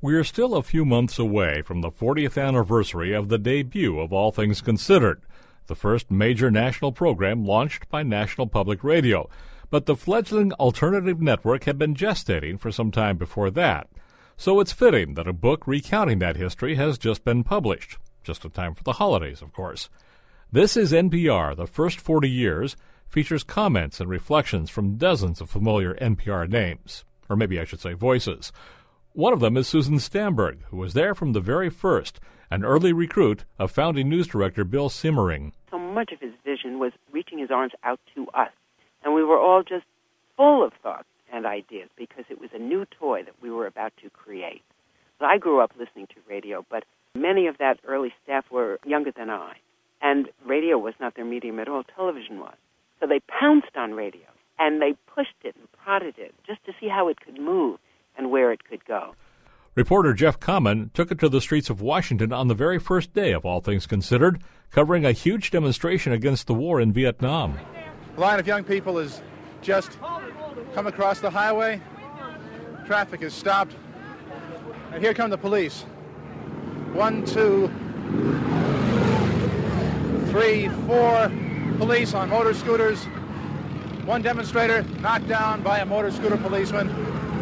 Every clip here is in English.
We are still a few months away from the 40th anniversary of the debut of All Things Considered, the first major national program launched by National Public Radio. But the fledgling alternative network had been gestating for some time before that. So it's fitting that a book recounting that history has just been published, just in time for the holidays, of course. This is NPR, the First 40 Years, features comments and reflections from dozens of familiar NPR names, or maybe I should say voices. One of them is Susan Stamberg, who was there from the very first, an early recruit of founding news director Bill Simmering. So much of his vision was reaching his arms out to us, and we were all just full of thoughts and ideas because it was a new toy that we were about to create. So I grew up listening to radio, but many of that early staff were younger than I, and radio was not their medium at all, television was. So they pounced on radio, and they pushed it and prodded it just to see how it could move and where it could go. Reporter Jeff Common took it to the streets of Washington on the very first day of All Things Considered, covering a huge demonstration against the war in Vietnam. A line of young people has just come across the highway. Traffic is stopped. And here come the police. 1, 2, 3, 4 police on motor scooters. One demonstrator knocked down by a motor scooter policeman.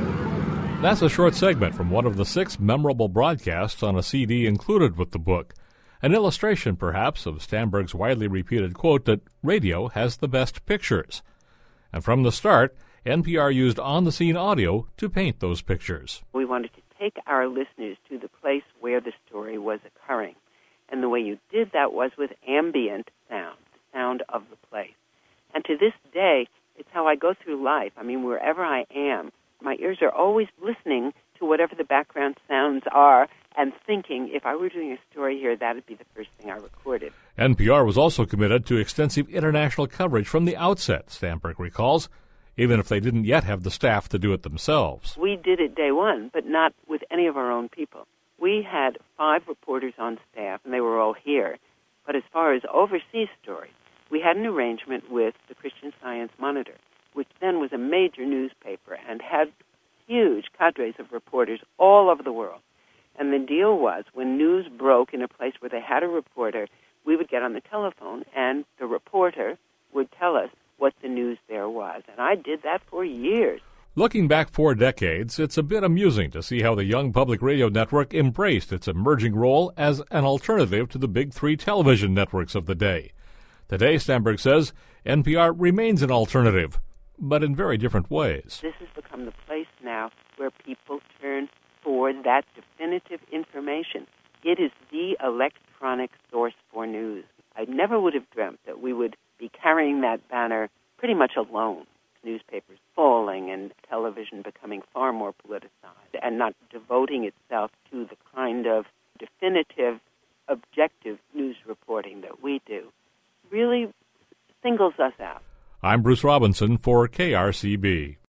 That's a short segment from one of the 6 memorable broadcasts on a CD included with the book. An illustration, perhaps, of Stamberg's widely repeated quote that radio has the best pictures. And from the start, NPR used on-the-scene audio to paint those pictures. We wanted to take our listeners to the place where the story was occurring. And the way you did that was with ambient sound, the sound of the place. And to this day, it's how I go through life. I mean, wherever I am, my ears are always listening to whatever the background sounds are and thinking, if I were doing a story here, that would be the first thing I recorded. NPR was also committed to extensive international coverage from the outset, Stamberg recalls, even if they didn't yet have the staff to do it themselves. We did it day one, but not with any of our own people. We had 5 reporters on staff, and they were all here. But as far as overseas stories, we had an arrangement with the Christian Science Monitor, which then was a major newspaper and had huge cadres of reporters all over the world. And the deal was, when news broke in a place where they had a reporter, we would get on the telephone and the reporter would tell us what the news there was. And I did that for years. Looking back 4 decades, it's a bit amusing to see how the young public radio network embraced its emerging role as an alternative to the big 3 television networks of the day. Today, Stamberg says, NPR remains an alternative, but in very different ways. This has become the place now where people turn for that definitive information. It is the electronic source for news. I never would have dreamt that we would be carrying that banner pretty much alone. Newspapers falling and television becoming far more politicized and not devoting itself to the kind of definitive, objective news reporting that we do really singles us out. I'm Bruce Robinson for KRCB.